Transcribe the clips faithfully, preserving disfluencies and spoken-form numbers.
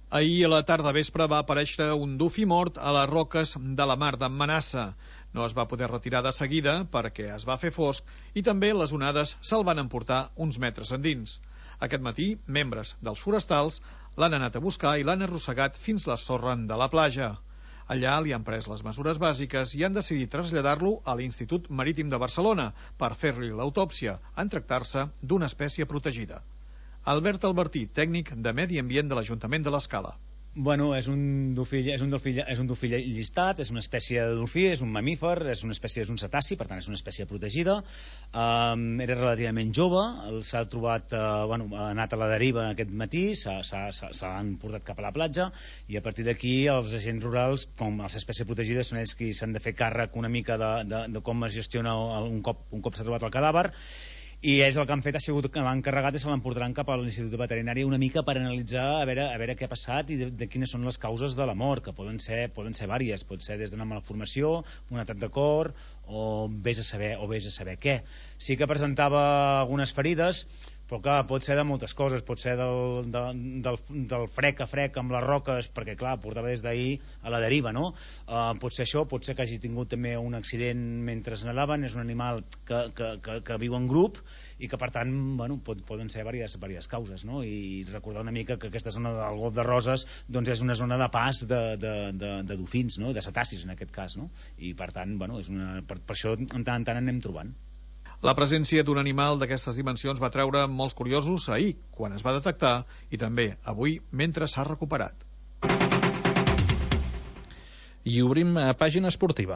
Ahir a la tarda vespre va aparèixer un dofí mort a les roques de la mar d'Emmanassa. No es va poder retirar de seguida perquè es va fer fosc i també les onades se'l van emportar uns metres endins. Aquest matí, membres dels forestals l'han anat a buscar i l'han arrossegat fins la sorra de la platja. Allà li han pres les mesures bàsiques i han decidit traslladar-lo a l'Institut Marítim de Barcelona per fer-li l'autòpsia en tractar-se d'una espècie protegida. Albert Albertí, tècnic de Medi Ambient de l'Ajuntament de l'Escala. Bueno, és un dofí, és un dofí, és un dofí llistat, és una espècie de dofí, és un mamífer, és una espècie, és un cetaci, per tant és una espècie protegida. Um, era relativament jove, s'ha trobat, uh, bueno, ha anat a la deriva aquest matí, se l'han portat cap a la platja i a partir d'aquí els agents rurals, com les espècies protegides, són ells qui s'han de fer càrrec una mica de, de, de com es gestiona un cop, un cop s'ha trobat el cadàver. I és el que han fet, ha sigut que l'han carregat i se l'emportaran cap a l'Institut Veterinari una mica per analitzar a veure, a veure què ha passat i de, de quines són les causes de la mort, que poden ser, poden ser vàries, pot ser des d'una malformació, un atac de cor o vés a saber, o vés a saber què. Sí que presentava algunes ferides, però clar, pot ser de moltes coses, pot ser del, del, del, del frec a frec amb les roques, perquè clar, portava des d'ahir a la deriva, no? Uh, pot ser això, pot ser que hagi tingut també un accident mentre nadaven, és un animal que, que, que, que viu en grup i que per tant, bueno, pot, poden ser diverses, diverses causes, no? I recordar una mica que aquesta zona del Golf de Roses doncs és una zona de pas de, de, de, de dofins, no? De cetacis en aquest cas, no? I per tant, bueno, és una, per, per això en tant en tant anem trobant. La presència d'un animal d'aquestes dimensions va treure molts curiosos ahir, quan es va detectar, i també avui, mentre s'ha recuperat. I obrim a pàgina esportiva.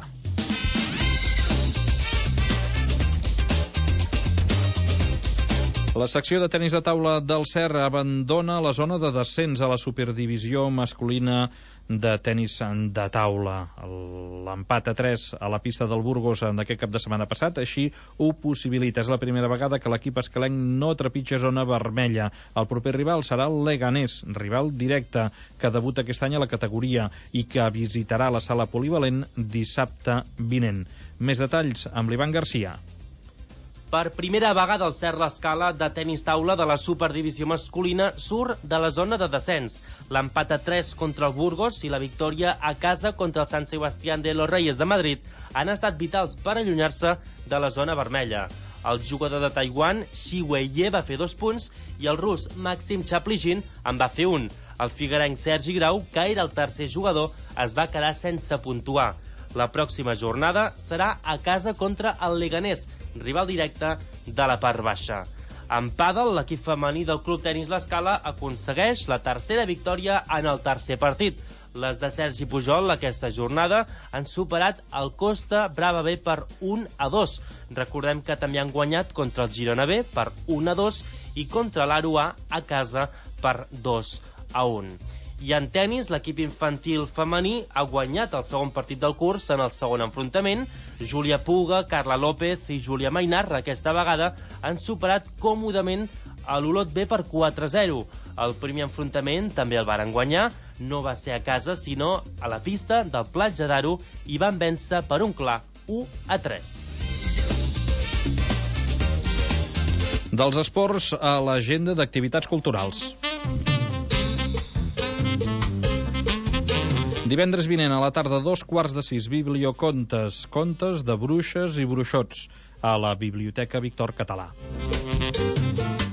La secció de tenis de taula del Serra abandona la zona de descens a la superdivisió masculina de tenis de taula. L'empat a tres a la pista del Burgos d'aquest cap de setmana passat així ho possibilita. És la primera vegada que l'equip escalenc no trepitja zona vermella. El proper rival serà el Leganés, rival directe, que debuta aquest any a la categoria i que visitarà la sala polivalent dissabte vinent. Més detalls amb l'Ivan Garcia. Per primera vegada el Serra Escala de tenis taula de la superdivisió masculina surt de la zona de descens. L'empat a tres contra el Burgos i la victòria a casa contra el San Sebastián de los Reyes de Madrid han estat vitals per allunyar-se de la zona vermella. El jugador de Taiwan, Shi Wei-ye, va fer dos punts i el rus Maxim Chapligin en va fer un. El figuerenc Sergi Grau, que era el tercer jugador, es va quedar sense puntuar. La pròxima jornada serà a casa contra el Leganés, rival directe de la part baixa. En pàdel, l'equip femení del Club Tenis L'Escala aconsegueix la tercera victòria en el tercer partit. Les de Sergi Pujol aquesta jornada han superat el Costa Brava B per un a dos. Recordem que també han guanyat contra el Girona B per un a dos i contra l'Aro A a casa per dos a un. I en tenis, l'equip infantil femení ha guanyat el segon partit del curs en el segon enfrontament. Júlia Puga, Carla López i Júlia Maynard aquesta vegada han superat còmodament a l'Olot B per quatre a zero. El primer enfrontament també el varen guanyar, no va ser a casa sinó a la pista del Platja d'Aro i van vèncer per un clar u a tres. Dels esports a l'agenda d'activitats culturals. Divendres vinent a la tarda, dos quarts de sis, bibliocontes, contes de bruixes i bruixots a la Biblioteca Víctor Català.